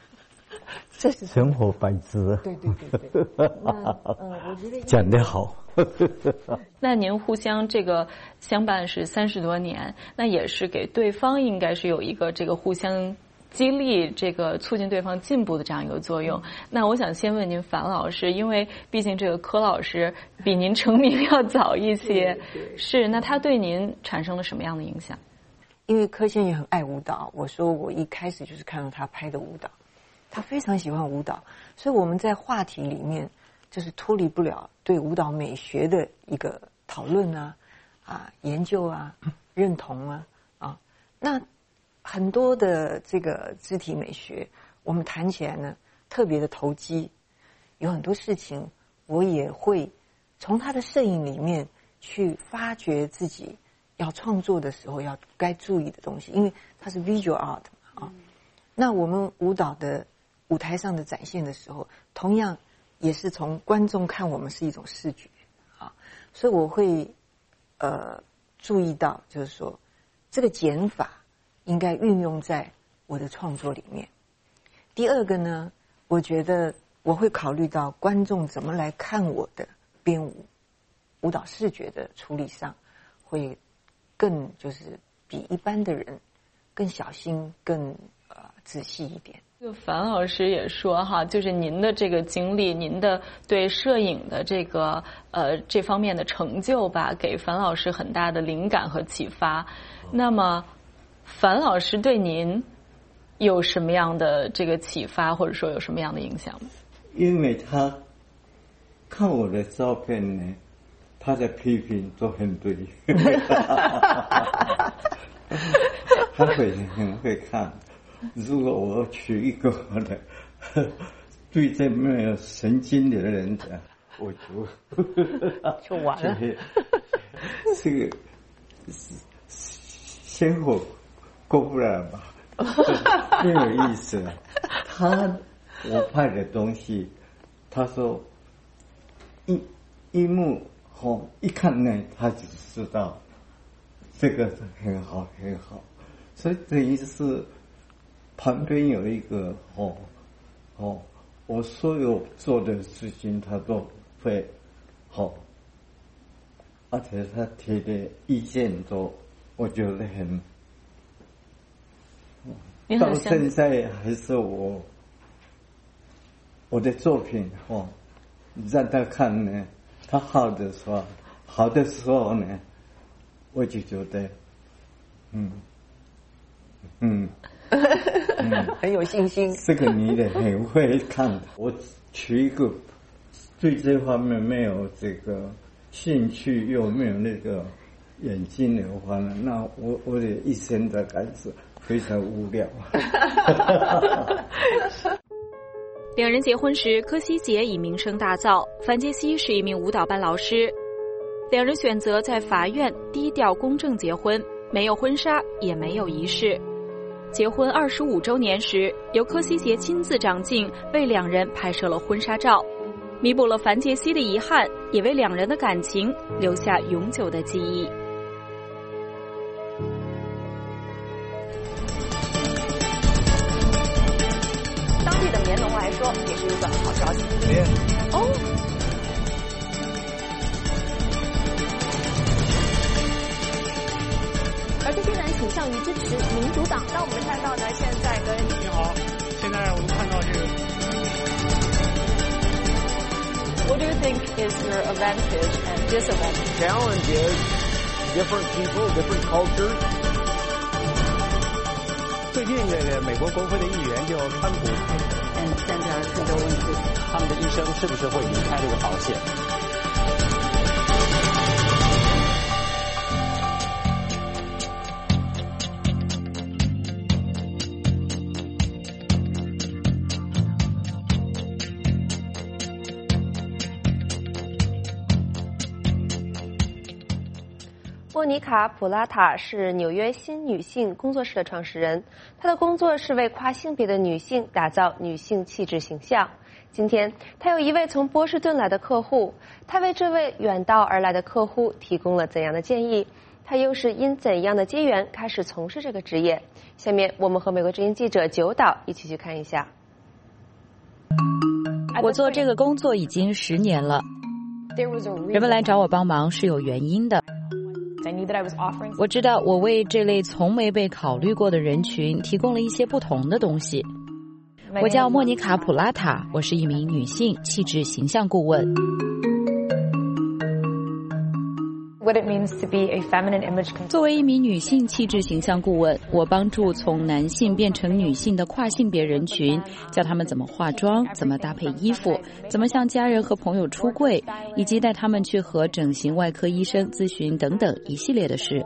这是生活百姿。 对对对对。那嗯，我觉得讲得好。 那您互相这个相伴是三十多年，那也是给对方应该是有一个这个互相激励、这个促进对方进步的这样一个作用。那我想先问您樊老师，因为毕竟这个柯老师比您成名要早一些，是那他对您产生了什么样的影响？ 因为柯先也很爱舞蹈，我说我一开始就是看到他拍的舞蹈，他非常喜欢舞蹈，所以我们在话题里面就是脱离不了对舞蹈美学的一个讨论啊、啊研究啊、认同啊啊。那很多的这个肢体美学，我们谈起来呢特别的投机，有很多事情我也会从他的摄影里面去发掘自己要创作的时候要该注意的东西，因为它是 visual art 嘛啊。那我们舞蹈的舞台上的展现的时候，同样也是从观众看我们是一种视觉啊，所以我会呃注意到，就是说这个减法应该运用在我的创作里面。第二个呢，我觉得我会考虑到观众怎么来看我的编舞舞蹈视觉的处理上，会更就是比一般的人更小心、更呃仔细一点。 就樊老师也说哈，就是您的这个经历，您的对摄影的这个呃这方面的成就吧，给樊老师很大的灵感和启发。那么，樊老师对您有什么样的这个启发，或者说有什么样的影响吗？ 因为他看我的照片呢，他的批评都很对，他会很会看。如果我娶一个的对这没有神经的人讲，我就就完了。 这个先后过不来吧，没有意思了。他我拍的东西，他说一一幕哦，一看呢，他就知道这个很好很好，所以等于是。旁边有一个哦哦，我所有做的事情他都会好，而且他提的意见都我觉得很，到现在还是我我的作品哦，让他看呢，他好的时候好的时候呢，我就觉得嗯嗯。 嗯，很有信心。 这个女的很会看的。我娶一个对这方面没有这个兴趣又没有那个眼睛的话呢，那我我的一生的感受非常无聊。 两人结婚时，柯希杰已名声大噪，樊杰西是一名舞蹈班老师。两人选择在法院低调公正结婚，没有婚纱，也没有仪式。结婚二十五周年时，由柯希杰亲自长镜为两人拍摄了婚纱照，弥补了樊杰西的遗憾，也为两人的感情留下永久的记忆。 当地的棉农来说，也是一个好消息。哦。而这些人倾向于支持民主党。那我们看到呢，现在跟你好，现在我们看到这个。 What do you think is your advantage and disadvantage? Challenge is different people, different cultures. 最近这个美国国会的议员就川普， 嗯，现在是个问题， 他们的一生是不是会离开这个保险？ 莫妮卡·普拉塔是纽约新女性工作室的创始人，她的工作是为跨性别的女性打造女性气质形象。今天，她有一位从波士顿来的客户，她为这位远道而来的客户提供了怎样的建议？她又是因怎样的机缘开始从事这个职业？下面我们和美国之音记者九岛一起去看一下。 我做这个工作已经十年了，人们来找我帮忙是有原因的。我知道我为这类从没被考虑过的人群提供了一些不同的东西。我叫莫妮卡·普拉塔，我是一名女性气质形象顾问。作为一名女性气质形象顾问，我帮助从男性变成女性的跨性别人群，教他们怎么化妆，怎么搭配衣服，怎么向家人和朋友出柜，以及带他们去和整形外科医生咨询等等一系列的事。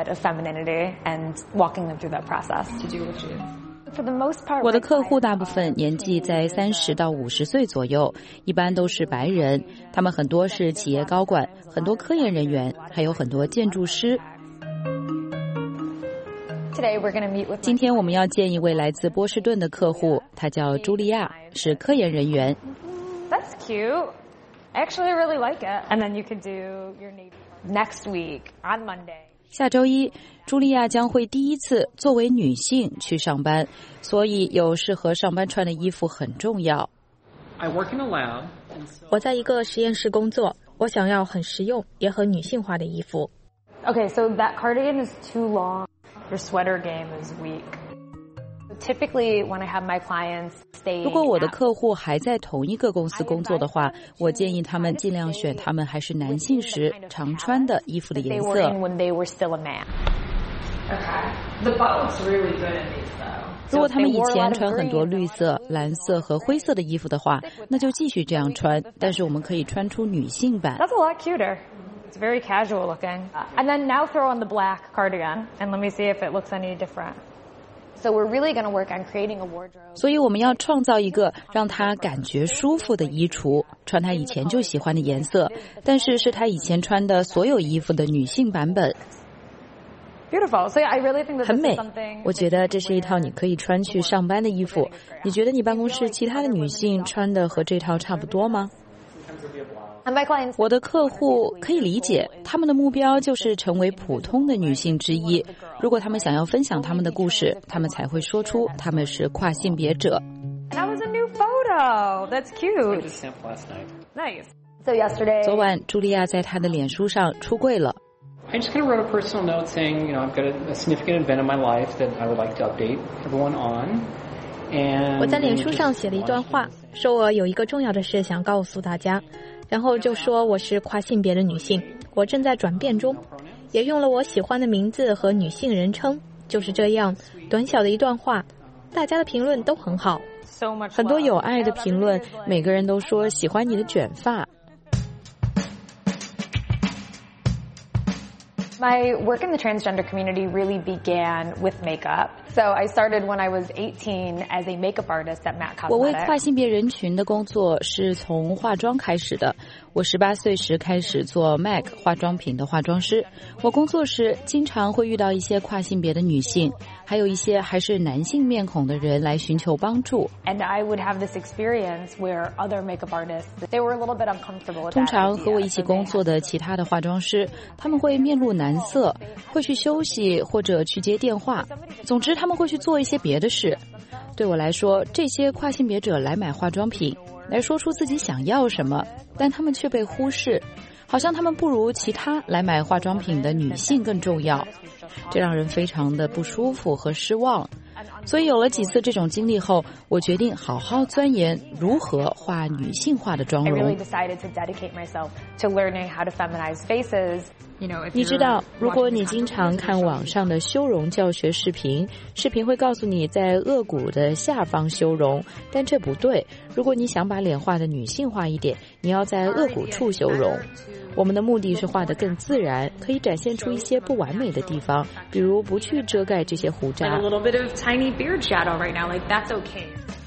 我的客户大部分年纪在三十到五十岁左右，一般都是白人，他们很多是企业高管，很多科研人员，还有很多建筑师。今天我们要见一位来自波士顿的客户，她叫茱莉亚，是科研人员。 That's cute. I actually really like it. And then you could do your next week on Monday. 下周一，茱莉亚将会第一次作为女性去上班，所以有适合上班穿的衣服很重要。 我在一个实验室工作，我想要很实用也很女性化的衣服。 Okay, so that cardigan is too long. Your sweater game is weak.Typically, when I have my clients stay. 如果我的客户还在同一个公司工作的话，我建议他们尽量选他们还是男性时常穿的衣服的颜色。如果他们以前穿很多绿色、蓝色和灰色的衣服的话，那就继续这样穿。但是我们可以穿出女性版。 That's a lot cuter. It's very casual looking. And then now throw on the black cardigan, and let me see if it looks any different.So we're really going to work on creating a wardrobe. 所以我们要创造一个让他感觉舒服的衣橱，穿他以前就喜欢的颜色，但是是他以前穿的所有衣服的女性版本。 Beautiful. So yeah, I really think this 很 is 美 something. 我觉得这是一套你可以穿去上班的衣服。你觉得你办公室其他的女性穿的和这套差不多吗？我的客户可以理解，他们的目标就是成为普通的女性之一。如果他们想要分享他们的故事，他们才会说出他们是跨性别者。 That was a new photo. That's cute. Nice. So yesterday. 昨晚，茱莉亚在她的脸书上出柜了。 I just kind of wrote a personal note saying, you know, I've got a, a significant event in my life that I would like to update everyone on. And 我在脸书上写了一段话，说我有一个重要的事想告诉大家。然后就说我是跨性别的女性，我正在转变中，也用了我喜欢的名字和女性人称，就是这样短小的一段话，大家的评论都很好， 很多有爱的评论，每个人都说喜欢你的卷发。 My work in the transgender community really began with makeup. So I started when I was eighteen as a makeup artist at Mac Cosmetics. 我为跨性别人群的工作是从化妆开始的。我十八岁时开始做 Mac 化妆品的化妆师。我工作时经常会遇到一些跨性别的女性，还有一些还是男性面孔的人来寻求帮助。 And I would have this experience where other makeup artists, they were a little bit uncomfortable with that. 通常和我一起工作的其他的化妆师，他们会面露难色，会去休息或者去接电话。总之他们会去做一些别的事。对我来说，这些跨性别者来买化妆品，来说出自己想要什么，但他们却被忽视，好像他们不如其他来买化妆品的女性更重要，这让人非常的不舒服和失望。所以有了几次这种经历后，我决定好好钻研如何画女性化的妆容。 I really decided to dedicate myself to learning how to feminize faces. 你知道，如果你经常看网上的修容教学视频，视频会告诉你在颚骨的下方修容，但这不对。如果你想把脸画的女性化一点，你要在颚骨处修容。我们的目的是画得更自然，可以展现出一些不完美的地方，比如不去遮盖这些胡渣。 A little bit of tiny beard shadow right now, like that's okay.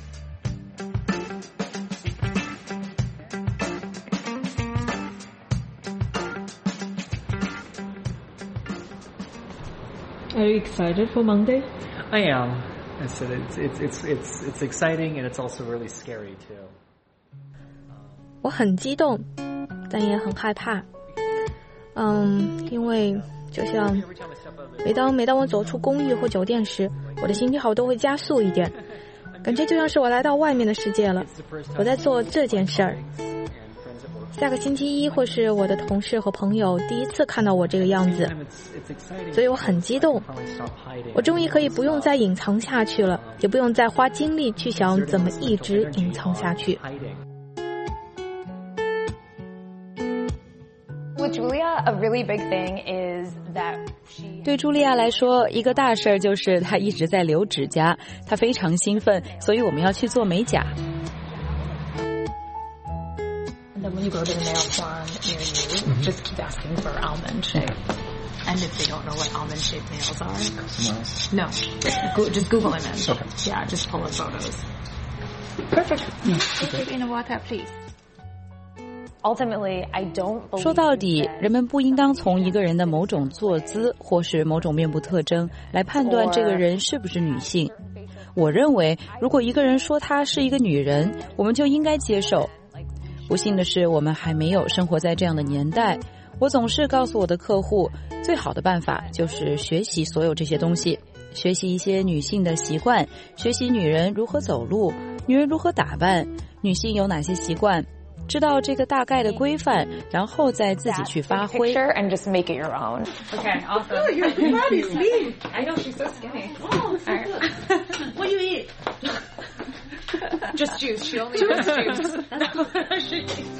Are you excited for Monday? I am. It's it's it's it's it's it's exciting and it's also really scary too. 我很激动，但也很害怕。嗯，因为就像每当每当我走出公寓或酒店时，我的心跳都会加速一点。 感觉就像是我来到外面的世界了，我在做这件事儿。下个星期一会是我的同事和朋友第一次看到我这个样子，所以我很激动。我终于可以不用再隐藏下去了，也不用再花精力去想怎么一直隐藏下去。 With Julia, a really big thing is that she... 对茱莉亚来说，一个大事儿就是她一直在留指甲，她非常兴奋，所以我们要去做美甲。 And then when you go to the nail salon near you, just keep asking for almond shape. And if they don't know what almond shaped nails are, no, go, just Google image. Okay. Yeah, just pull up photos. Perfect. Put in water, please. Ultimately, I don't believe 说到底，人们不应当从一个人的某种坐姿或是某种面部特征来判断这个人是不是女性。我认为，如果一个人说她是一个女人，我们就应该接受。不幸的是，我们还没有生活在这样的年代。我总是告诉我的客户，最好的办法就是学习所有这些东西，学习一些女性的习惯，学习女人如何走路，女人如何打扮，女性有哪些习惯，知道这个大概的规范，然后再自己去发挥。 And just make it your own. Okay, awesome. Oh, your body's lean. I know, she's so skinny. Oh, so good. What do you eat? Just juice. She only does juice. She eats juice.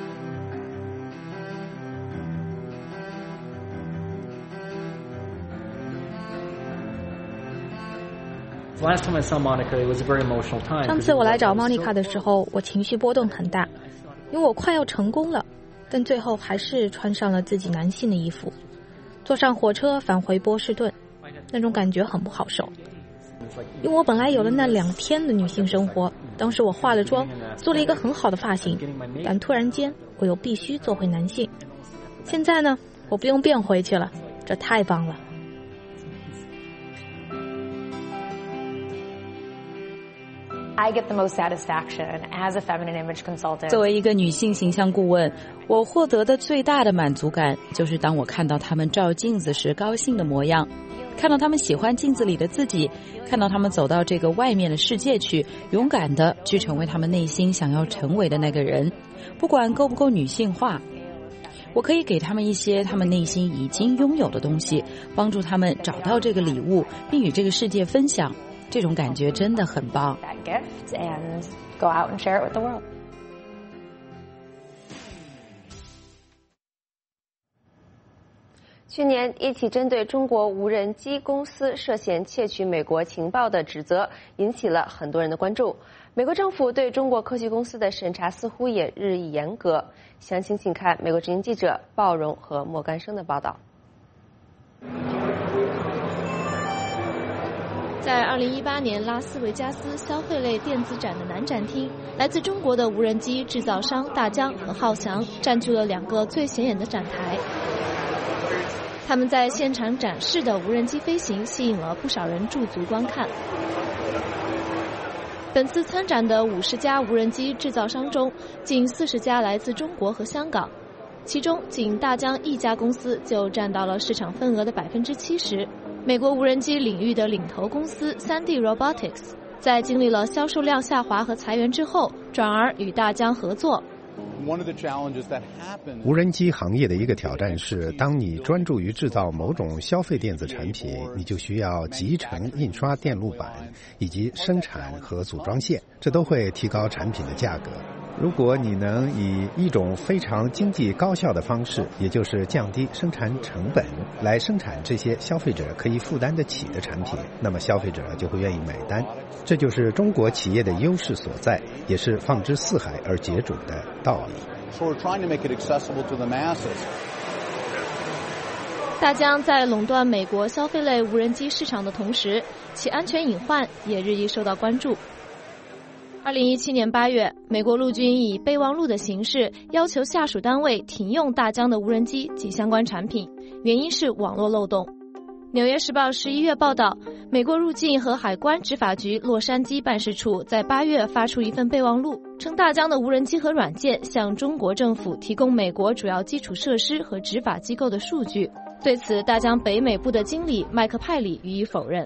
Last time I saw Monica, it was a very emotional time. 上次我来找 Monica 的时候，我情绪波动很大，因为我快要成功了，但最后还是穿上了自己男性的衣服，坐上火车返回波士顿，那种感觉很不好受。因为我本来有了那两天的女性生活，当时我化了妆，做了一个很好的发型，但突然间我又必须做回男性。现在呢，我不用变回去了，这太棒了。 I get the most satisfaction as a feminine image consultant. 作为一个女性形象顾问，我获得的最大的满足感就是当我看到她们照镜子时高兴的模样，看到她们喜欢镜子里的自己，看到她们走到这个外面的世界去，勇敢的去成为她们内心想要成为的那个人，不管够不够女性化。我可以给他们一些他们内心已经拥有的东西，帮助他们找到这个礼物，并与这个世界分享。这种感觉真的很棒。 去年，一起针对中国无人机公司涉嫌窃取美国情报的指责，引起了很多人的关注。美国政府对中国科技公司的审查似乎也日益严格。详情请看美国之音记者鲍荣和莫干生的报道。 在二零一八年拉斯维加斯消费类电子展的南展厅，来自中国的无人机制造商大疆和浩翔占据了两个最显眼的展台。他们在现场展示的无人机飞行吸引了不少人驻足观看。本次参展的五十家无人机制造商中，近四十家来自中国和香港，其中仅大疆一家公司就占到了市场份额的百分之七十。美国无人机领域的领头公司三 D Robotics 在经历了销售量下滑和裁员之后，转而与大疆合作。 无人机行业的一个挑战是，当你专注于制造某种消费电子产品，你就需要集成印刷电路板以及生产和组装线，这都会提高产品的价格。如果你能以一种非常经济高效的方式，也就是降低生产成本，来生产这些消费者可以负担得起的产品，那么消费者就会愿意买单。这就是中国企业的优势所在，也是放之四海而皆准的道理。 So we're trying to make it accessible to the masses. 大疆在垄断美国消费类无人机市场的同时，其安全隐患也日益受到关注。二零一七年八月，美国陆军以备忘录的形式要求下属单位停用大疆的无人机及相关产品，原因是网络漏洞。纽约时报十一月报道，美国入境和海关执法局洛杉矶办事处在八月发出一份备忘录，称大疆的无人机和软件向中国政府提供美国主要基础设施和执法机构的数据， 对此，大疆北美部的经理麦克派里予以否认。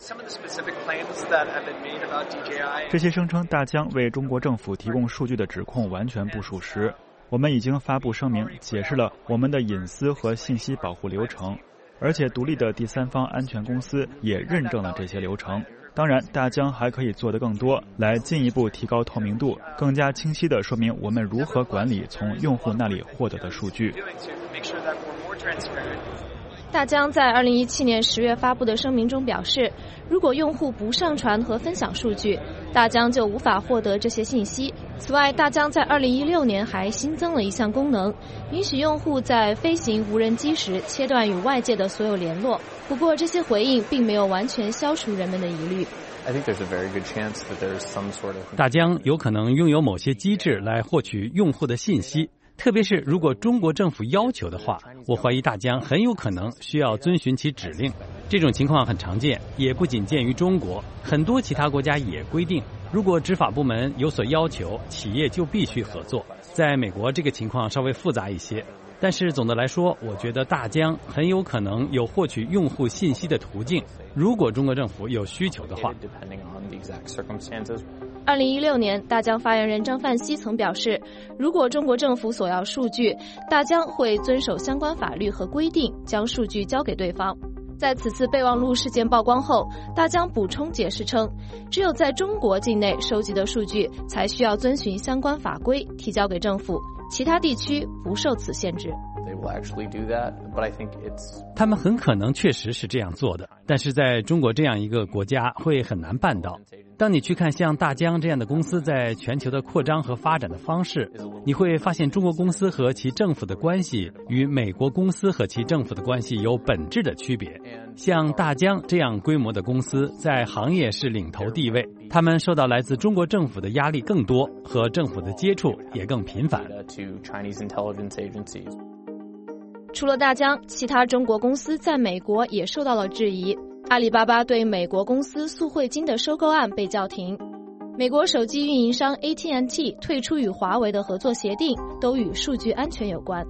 这些声称大疆为中国政府提供数据的指控完全不属实。我们已经发布声明，解释了我们的隐私和信息保护流程，而且独立的第三方安全公司也认证了这些流程。当然，大疆还可以做得更多，来进一步提高透明度，更加清晰地说明我们如何管理从用户那里获得的数据。 大疆在二零一七年十月发布的声明中表示，如果用户不上传和分享数据，大疆就无法获得这些信息。此外，大疆在二零一六年还新增了一项功能，允许用户在飞行无人机时切断与外界的所有联络。不过，这些回应并没有完全消除人们的疑虑。 大疆有可能拥有某些机制来获取用户的信息。特别是如果中国政府要求的话，我怀疑大疆很有可能需要遵循其指令。这种情况很常见，也不仅见于中国，很多其他国家也规定，如果执法部门有所要求，企业就必须合作。在美国，这个情况稍微复杂一些，但是总的来说，我觉得大疆很有可能有获取用户信息的途径，如果中国政府有需求的话。 二零一六年，大疆发言人张范希曾表示，如果中国政府索要数据，大疆会遵守相关法律和规定，将数据交给对方。在此次备忘录事件曝光后，大疆补充解释称，只有在中国境内收集的数据才需要遵循相关法规提交给政府，其他地区不受此限制。 他们很可能确实是这样做的，但是在中国这样一个国家会很难办到。当你去看像大疆这样的公司在全球的扩张和发展的方式，你会发现中国公司和其政府的关系与美国公司和其政府的关系有本质的区别。像大疆这样规模的公司在行业是领头地位，他们受到来自中国政府的压力更多，和政府的接触也更频繁。 除了大疆，其他中国公司在美国也受到了质疑。阿里巴巴对美国公司速汇金的收购案被叫停，美国手机运营商 A T and T 退出与华为的合作协定，都与数据安全有关。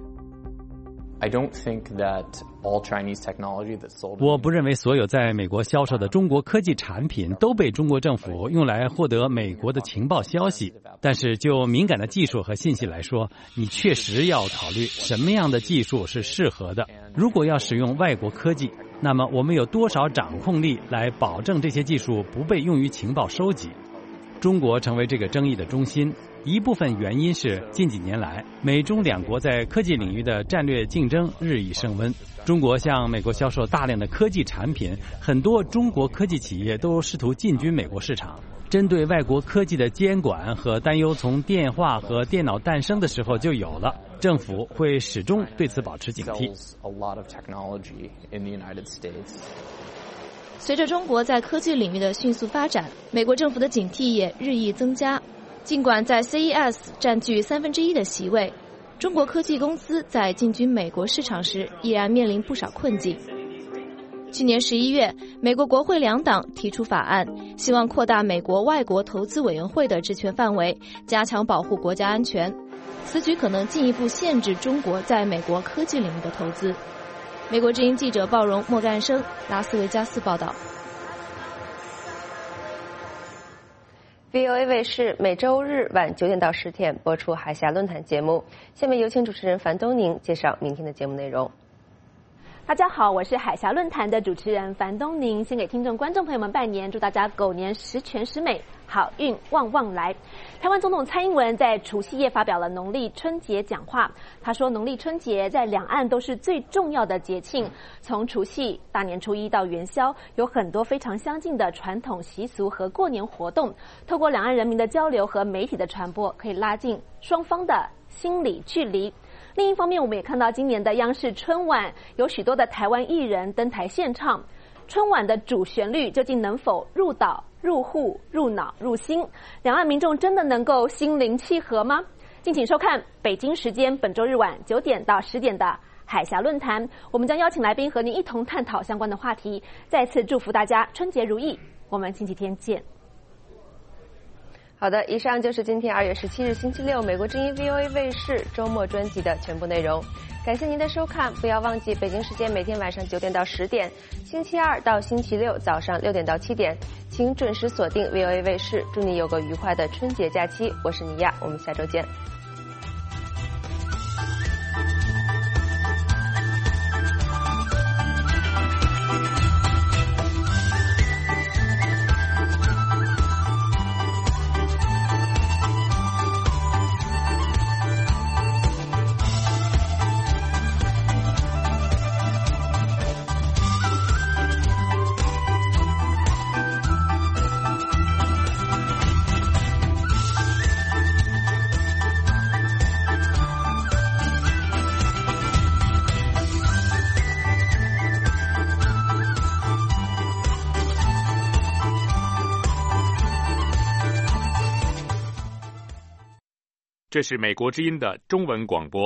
我不认为所有在美国销售的中国科技产品都被中国政府用来获得美国的情报消息，但是就敏感的技术和信息来说，你确实要考虑什么样的技术是适合的。如果要使用外国科技，那么我们有多少掌控力来保证这些技术不被用于情报收集？中国成为这个争议的中心，一部分原因是近几年来美中两国在科技领域的战略竞争日益升温。中国向美国销售大量的科技产品，很多中国科技企业都试图进军美国市场。针对外国科技的监管和担忧从电话和电脑诞生的时候就有了，政府会始终对此保持警惕。 随着中国在科技领域的迅速发展，美国政府的警惕也日益增加。尽管在 C E S 占据三分之一的席位，中国科技公司在进军美国市场时依然面临不少困境。去年十一月，美国国会两党提出法案，希望扩大美国外国投资委员会的职权范围，加强保护国家安全。此举可能进一步限制中国在美国科技领域的投资。美国之音记者鲍荣、莫干生，拉斯维加斯报道。 V O A 卫视每周日晚九点到十点播出海峡论坛节目。下面有请主持人樊东宁介绍明天的节目内容。 大家好，我是海峡论坛的主持人樊东宁，先给听众观众朋友们拜年，祝大家狗年十全十美，好运旺旺来。台湾总统蔡英文在除夕夜发表了农历春节讲话，他说农历春节在两岸都是最重要的节庆，从除夕、大年初一到元宵，有很多非常相近的传统习俗和过年活动，透过两岸人民的交流和媒体的传播，可以拉近双方的心理距离。另一方面，我们也看到今年的央视春晚有许多的台湾艺人登台献唱，春晚的主旋律究竟能否入岛、入户、入脑、入心？两岸民众真的能够心灵契合吗？敬请收看北京时间本周日晚九点到十点的海峡论坛，我们将邀请来宾和您一同探讨相关的话题。再次祝福大家春节如意，我们星期天见。 好的，以上就是今天二月十七日星期六美国之音 V O A 卫视周末专辑的全部内容。感谢您的收看，不要忘记北京时间每天晚上九点到十点，星期二到星期六早上六点到七点，请准时锁定 V O A 卫视。祝你有个愉快的春节假期，我是尼亚，我们下周见。 这是美国之音的中文广播。